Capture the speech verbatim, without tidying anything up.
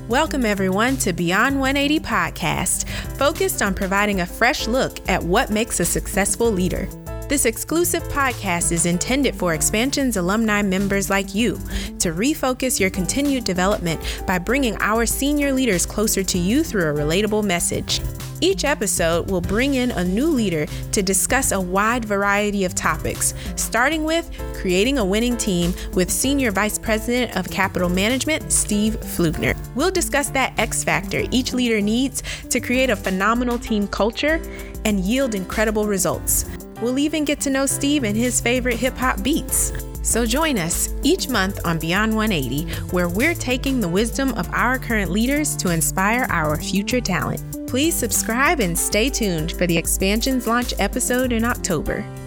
Welcome everyone to Beyond one eighty Podcast, focused on providing a fresh look at what makes a successful leader. This exclusive podcast is intended for Expansion's alumni members like you to refocus your continued development by bringing our senior leaders closer to you through a relatable message. Each episode will bring in a new leader to discuss a wide variety of topics, starting with creating a winning team with Senior Vice President of Capital Management, Steve Pflugner. We'll discuss that X factor each leader needs to create a phenomenal team culture and yield incredible results. We'll even get to know Steve and his favorite hip-hop beats. So join us each month on Beyond one eighty, where we're taking the wisdom of our current leaders to inspire our future talent. Please subscribe and stay tuned for the Expansion's launch episode in October.